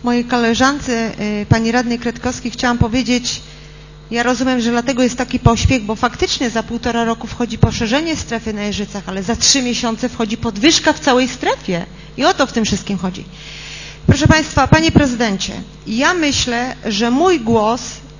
Mojej koleżance, pani radnej Kretkowskiej, chciałam powiedzieć, ja rozumiem, że dlatego jest taki pośpiech, bo faktycznie za 1,5 roku wchodzi poszerzenie strefy na Jeżycach, ale za 3 miesiące wchodzi podwyżka w całej strefie. I o to w tym wszystkim chodzi. Proszę Państwa, Panie Prezydencie, ja myślę, że mój głos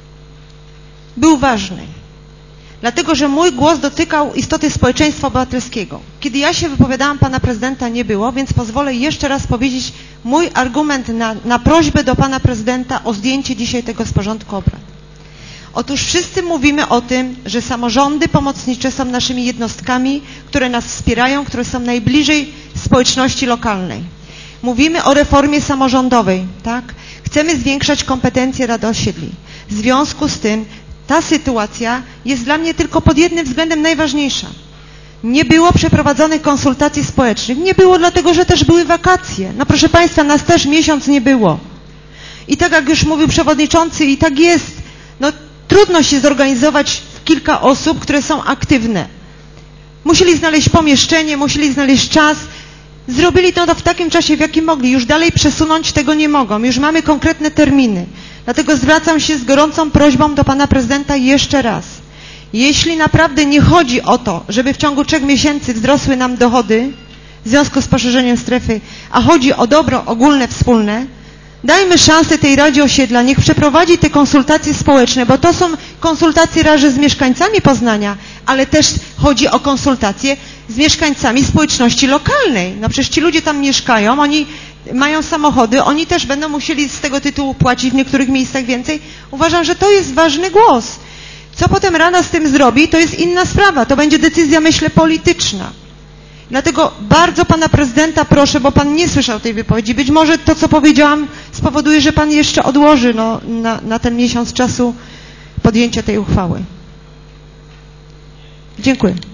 był ważny. Dlatego, że mój głos dotykał istoty społeczeństwa obywatelskiego. Kiedy ja się wypowiadałam, Pana Prezydenta nie było, więc pozwolę jeszcze raz powiedzieć mój argument na prośbę do Pana Prezydenta o zdjęcie dzisiaj tego z porządku obrad. Otóż wszyscy mówimy o tym, że samorządy pomocnicze są naszymi jednostkami, które nas wspierają, które są najbliżej społeczności lokalnej. Mówimy o reformie samorządowej, tak? Chcemy zwiększać kompetencje rad osiedli. W związku z tym ta sytuacja jest dla mnie tylko pod jednym względem najważniejsza. Nie było przeprowadzonych konsultacji społecznych. Nie było dlatego, że też były wakacje. No proszę Państwa, nas też miesiąc nie było. I tak jak już mówił przewodniczący, i tak jest, no trudno się zorganizować w kilka osób, które są aktywne. Musieli znaleźć pomieszczenie, musieli znaleźć czas. Zrobili to w takim czasie, w jakim mogli. Już dalej przesunąć tego nie mogą. Już mamy konkretne terminy. Dlatego zwracam się z gorącą prośbą do Pana Prezydenta jeszcze raz. Jeśli naprawdę nie chodzi o to, żeby w ciągu 3 miesięcy wzrosły nam dochody w związku z poszerzeniem strefy, a chodzi o dobro ogólne, wspólne, dajmy szansę tej Radzie Osiedla, niech przeprowadzi te konsultacje społeczne, bo to są konsultacje raczej z mieszkańcami Poznania, ale też chodzi o konsultacje z mieszkańcami społeczności lokalnej. No przecież ci ludzie tam mieszkają, oni mają samochody, oni też będą musieli z tego tytułu płacić w niektórych miejscach więcej. Uważam, że to jest ważny głos. Co potem Rada z tym zrobi, to jest inna sprawa. To będzie decyzja, myślę, polityczna. Dlatego bardzo Pana Prezydenta proszę, bo Pan nie słyszał tej wypowiedzi. Być może to, co powiedziałam, spowoduje, że Pan jeszcze odłoży na ten miesiąc czasu podjęcia tej uchwały. Dziękuję.